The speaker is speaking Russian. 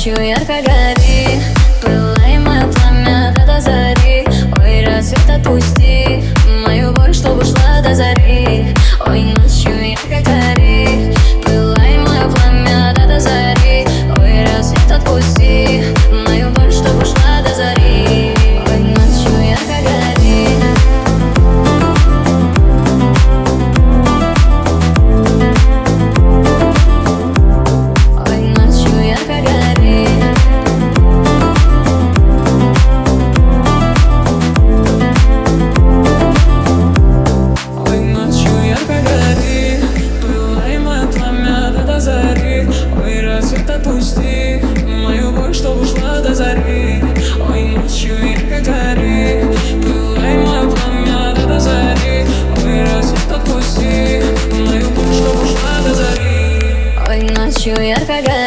ночью ярко гори, пылай мое пламя до зари. Ой, рассвет отпусти мою боль, чтоб ушла до зари. Ой, ночью ярко гори, пылай мое пламя до зари. Ой, рассвет отпусти мою боль, чтоб ушла до зари. Ой, ночью ярко гори. Ой, ночью ярко гори. Ой, ночью ярко гори, пылай мое пламя до зари. Ой, рассвет отпусти мою боль, чтоб ушла до зари. Ой, ночью ярко гори, пылай мое пламя до зари. Ой, рассвет отпусти мою боль, чтоб ушла до зари. Ой, ночью ярко гори.